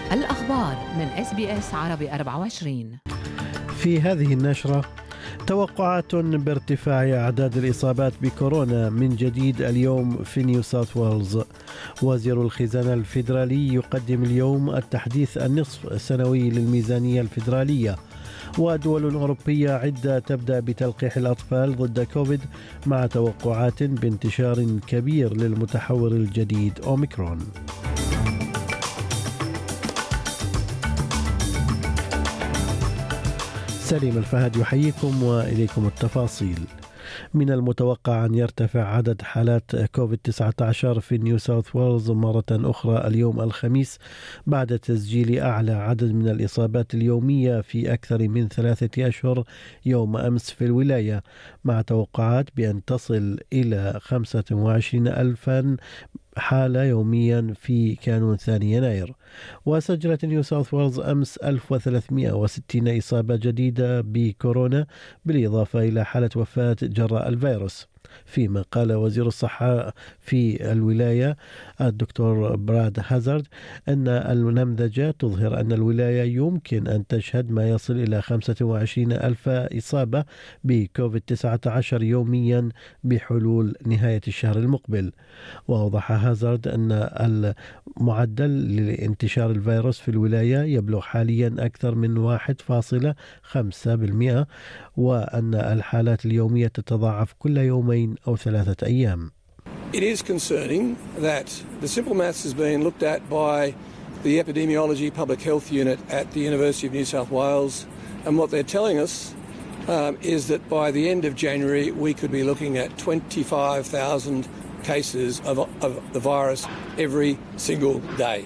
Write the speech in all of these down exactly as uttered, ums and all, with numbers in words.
الأخبار من إس بي إس عربي أربعة وعشرين. في هذه النشرة توقعات بارتفاع أعداد الإصابات بكورونا من جديد اليوم في نيو ساوث ويلز. وزير الخزانة الفيدرالي يقدم اليوم التحديث النصف السنوي للميزانية الفيدرالية. ودول أوروبية عدة تبدأ بتلقيح الأطفال ضد كوفيد مع توقعات بانتشار كبير للمتحور الجديد أوميكرون. سليم الفهد يحييكم وإليكم التفاصيل. من المتوقع أن يرتفع عدد حالات كوفيد تسعة عشر في نيو ساوث ويلز مرة أخرى اليوم الخميس بعد تسجيل أعلى عدد من الإصابات اليومية في أكثر من ثلاثة أشهر يوم أمس في الولاية، مع توقعات بأن تصل إلى خمسة وعشرين ألفاً حالة يوميا في كانون ثاني يناير. وسجلت نيو ساوث ويلز أمس ألف وثلاثمئة وستين إصابة جديدة بكورونا بالإضافة إلى حالة وفاة جراء الفيروس، فيما قال وزير الصحة في الولاية الدكتور براد هازارد أن النمذجة تظهر أن الولاية يمكن أن تشهد ما يصل إلى خمسة وعشرين ألف إصابة بكوفيد تسعة عشر يوميا بحلول نهاية الشهر المقبل. وأوضح هازارد أن المعدل لانتشار الفيروس في الولاية يبلغ حاليا أكثر من واحد فاصلة خمسة بالمئة، وأن الحالات اليومية تتضاعف كل يومين أو ثلاثة أيام. It is concerning that the simple maths is being looked at by the Epidemiology Public Health Unit at the University of New South Wales, and what they're telling us um, is that by the end of January we could be looking at twenty-five thousand cases of, of the virus every single day.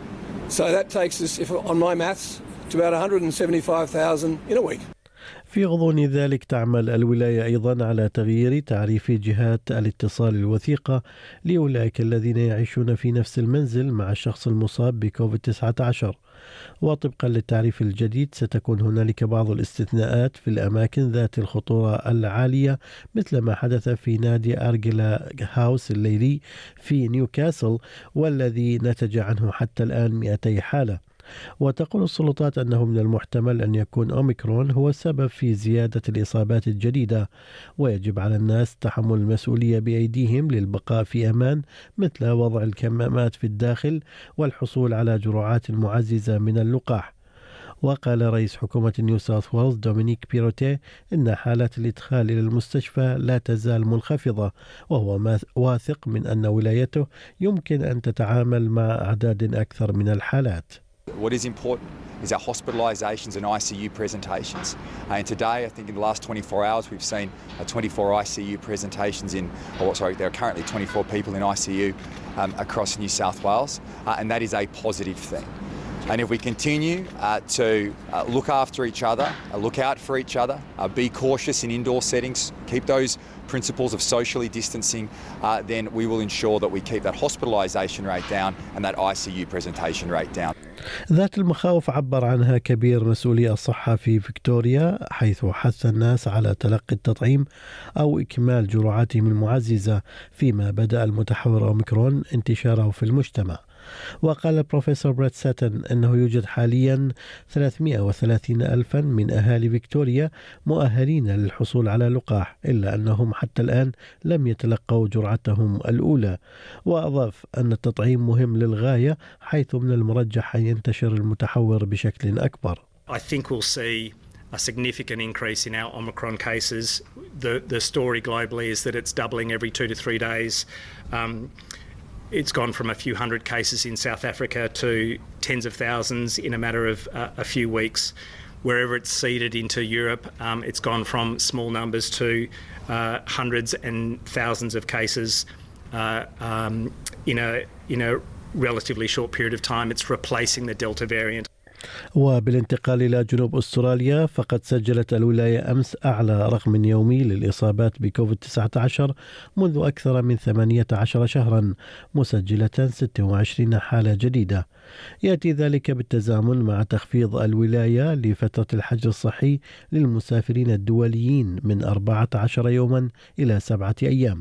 So that takes us, if on my maths, to about one hundred seventy-five thousand in a week. في غضون ذلك تعمل الولاية أيضا على تغيير تعريف جهات الاتصال الوثيقة لأولئك الذين يعيشون في نفس المنزل مع الشخص المصاب بكوفيد تسعة عشر. وطبقا للتعريف الجديد ستكون هنالك بعض الاستثناءات في الأماكن ذات الخطورة العالية، مثل ما حدث في نادي أرجيلا هاوس الليلي في نيوكاسل والذي نتج عنه حتى الآن مئتي حالة. وتقول السلطات أنه من المحتمل أن يكون أوميكرون هو السبب في زيادة الإصابات الجديدة، ويجب على الناس تحمل المسؤولية بأيديهم للبقاء في أمان، مثل وضع الكمامات في الداخل والحصول على جرعات معززة من اللقاح. وقال رئيس حكومة نيو ساوث ويلز دومينيك بيروتي إن حالات الإدخال إلى المستشفى لا تزال منخفضة، وهو واثق من أن ولايته يمكن أن تتعامل مع أعداد أكثر من الحالات. What is important is our hospitalisations and I C U presentations. And today, I think in the last twenty-four hours, we've seen uh, twenty-four I C U presentations in, oh, sorry, there are currently twenty-four people in I C U um, across New South Wales, uh, and that is a positive thing. And if we continue uh, to uh, look after each other, uh, look out for each other, uh, be cautious in indoor settings, keep those principles of socially distancing, uh, then we will ensure that we keep that hospitalisation rate down and that I C U presentation rate down. ذات المخاوف عبر عنها كبير مسؤولي الصحة في فيكتوريا، حيث حث الناس على تلقي التطعيم أو إكمال جرعاتهم المعززة فيما بدأ المتحور أوميكرون انتشاره في المجتمع. وقال البروفيسور بريت ساتن أنه يوجد حاليا ثلاثمئة وثلاثين ألفا من أهالي فيكتوريا مؤهلين للحصول على لقاح، إلا أنهم حتى الآن لم يتلقوا جرعتهم الأولى. وأضاف أن التطعيم مهم للغاية، حيث من المرجح أن ينتشر المتحور بشكل أكبر. I think we'll see a significant increase in our Omicron cases. The, the story globally is that it's doubling every two to three days. Um, It's gone from a few hundred cases in South Africa to tens of thousands in a matter of uh, a few weeks. Wherever it's seeded into Europe, um, it's gone from small numbers to uh, hundreds and thousands of cases uh, um, in a in a relatively short period of time. It's replacing the Delta variant. وبالانتقال إلى جنوب أستراليا، فقد سجلت الولاية أمس أعلى رقم يومي للإصابات بكوفيد تسعة عشر منذ أكثر من ثمانية عشر شهرا، مسجلة ستة وعشرين حالة جديدة. يأتي ذلك بالتزامن مع تخفيض الولاية لفترة الحجر الصحي للمسافرين الدوليين من أربعة عشر يوما إلى سبعة أيام.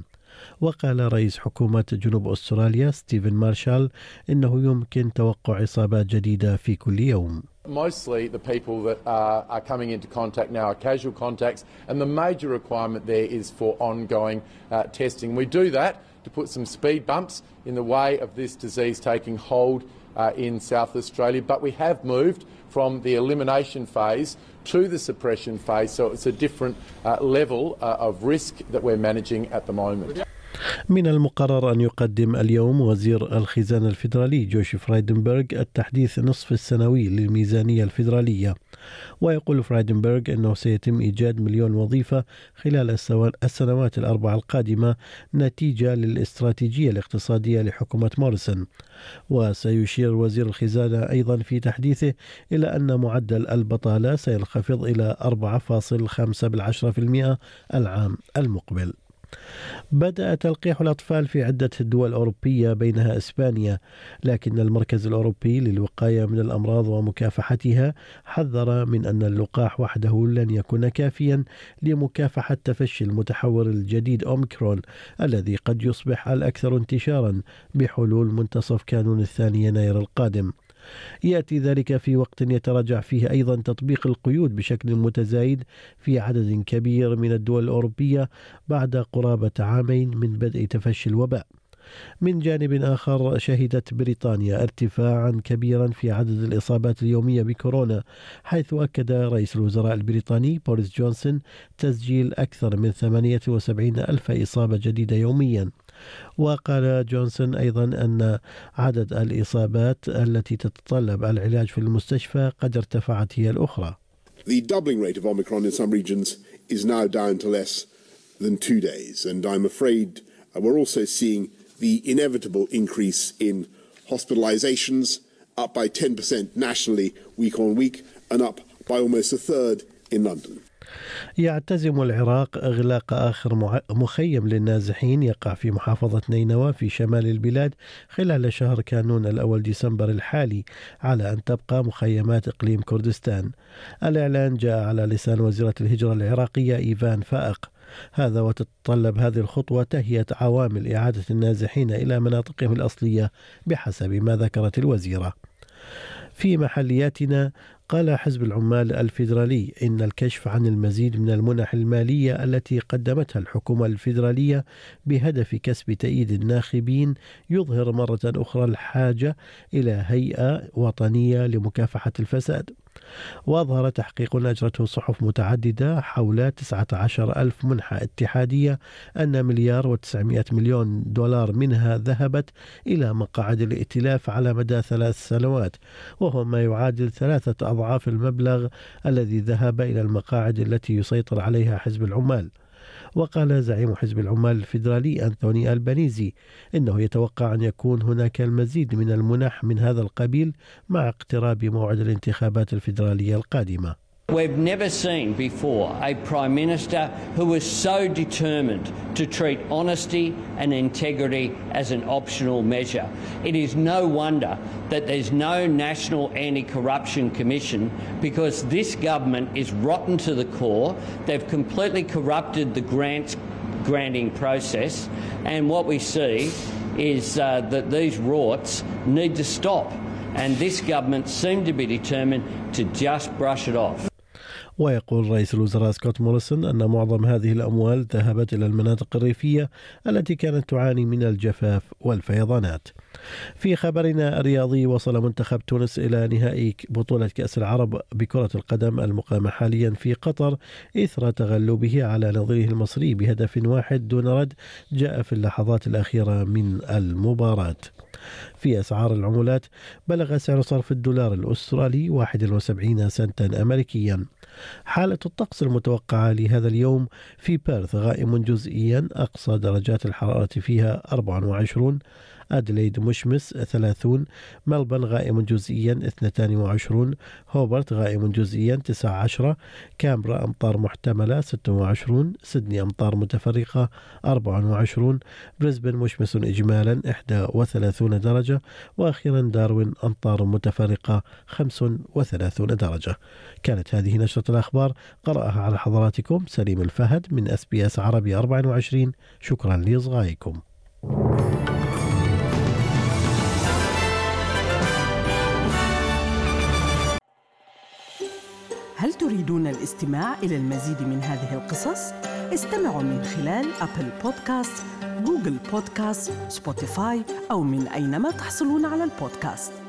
وقال رئيس حكومة جنوب أستراليا ستيفن مارشال إنه يمكن توقع إصابات جديدة في كل يوم. Mostly the people that are, are coming into contact now are casual contacts, and the major requirement there is for ongoing uh, testing. We do that to put some speed bumps in the way of this disease taking hold uh, in South Australia, but we have moved from the elimination phase to the suppression phase, so it's a different uh, level uh, of risk that we're managing at the moment. من المقرر أن يقدم اليوم وزير الخزانة الفيدرالي جوش فرايدنبرغ التحديث نصف السنوي للميزانية الفيدرالية، ويقول فرايدنبرغ أنه سيتم إيجاد مليون وظيفة خلال السنوات الأربع القادمة نتيجة للاستراتيجية الاقتصادية لحكومة موريسون. وسيشير وزير الخزانة أيضا في تحديثه إلى أن معدل البطالة سينخفض إلى أربعة فاصلة خمسة بالمئة العام المقبل. بدأ تلقيح الأطفال في عدة دول أوروبية بينها إسبانيا، لكن المركز الأوروبي للوقاية من الأمراض ومكافحتها حذر من أن اللقاح وحده لن يكون كافيا لمكافحة تفشي المتحور الجديد أوميكرون الذي قد يصبح الأكثر انتشارا بحلول منتصف كانون الثاني يناير القادم. يأتي ذلك في وقت يتراجع فيه أيضا تطبيق القيود بشكل متزايد في عدد كبير من الدول الأوروبية بعد قرابة عامين من بدء تفشي الوباء. من جانب آخر شهدت بريطانيا ارتفاعا كبيرا في عدد الإصابات اليومية بكورونا، حيث أكد رئيس الوزراء البريطاني بوريس جونسون تسجيل أكثر من ثمانية وسبعين ألف إصابة جديدة يوميا. وقال جونسون أيضا أن عدد الإصابات التي تتطلب العلاج في المستشفى قد ارتفعت هي الأخرى. The doubling rate of Omicron in some regions is now down to less than two days, and I'm afraid we're also seeing the inevitable increase in hospitalizations, up by ten percent nationally week on week, and up by almost a third in London. يعتزم العراق إغلاق آخر مخيم للنازحين يقع في محافظة نينوى في شمال البلاد خلال شهر كانون الأول ديسمبر الحالي، على أن تبقى مخيمات إقليم كردستان. الإعلان جاء على لسان وزيرة الهجرة العراقية إيفان فائق. هذا وتتطلب هذه الخطوة تهيئة عوامل إعادة النازحين إلى مناطقهم الأصلية بحسب ما ذكرت الوزيرة. في محلياتنا، قال حزب العمال الفيدرالي إن الكشف عن المزيد من المنح المالية التي قدمتها الحكومة الفيدرالية بهدف كسب تأييد الناخبين يظهر مرة أخرى الحاجة إلى هيئة وطنية لمكافحة الفساد. وأظهر تحقيق أجرته صحف متعددة حول تسعة عشر ألف منحة اتحادية أن مليار وتسعمائة مليون دولار منها ذهبت إلى مقاعد الائتلاف على مدى ثلاث سنوات، وهو ما يعادل ثلاثة أضعاف المبلغ الذي ذهب إلى المقاعد التي يسيطر عليها حزب العمال. وقال زعيم حزب العمال الفيدرالي أنتوني ألبانيزي إنه يتوقع أن يكون هناك المزيد من المنح من هذا القبيل مع اقتراب موعد الانتخابات الفيدرالية القادمة. We've never seen before a Prime Minister who was so determined to treat honesty and integrity as an optional measure. It is no wonder that there's no National Anti-Corruption Commission, because this government is rotten to the core. They've completely corrupted the grants granting process, and what we see is uh, that these rorts need to stop, and this government seemed to be determined to just brush it off. ويقول رئيس الوزراء سكوت موريسون أن معظم هذه الأموال ذهبت إلى المناطق الريفية التي كانت تعاني من الجفاف والفيضانات. في خبرنا الرياضي، وصل منتخب تونس إلى نهائي بطولة كأس العرب بكرة القدم المقامة حاليا في قطر إثر تغلبه على نظيره المصري بهدف واحد دون رد جاء في اللحظات الأخيرة من المباراة. في أسعار العملات، بلغ سعر صرف الدولار الأسترالي واحد وسبعين سنتا أمريكيا. حالة الطقس المتوقعة لهذا اليوم: في بيرث غائم جزئيا، أقصى درجات الحرارة فيها أربعة وعشرين، أدليد مشمس ثلاثين، ملبن غائم جزئيا اثنين وعشرين، هوبرت غائم جزئيا تسعة عشر، كامبرا أمطار محتملة ستة وعشرين، سيدني أمطار متفرقة أربعة وعشرين، بريسبن مشمس إجمالا واحد وثلاثين درجة، درجة، وأخيرا داروين أمطار متفرقة خمس وثلاثون درجة. كانت هذه نشرة الأخبار، قرأها على حضراتكم سليم الفهد من إس بي إس عربي أربعة وعشرين. شكرا لإصغائكم. هل تريدون الاستماع إلى المزيد من هذه القصص؟ استمعوا من خلال أبل بودكاست، جوجل بودكاست، سبوتيفاي أو من أينما تحصلون على البودكاست.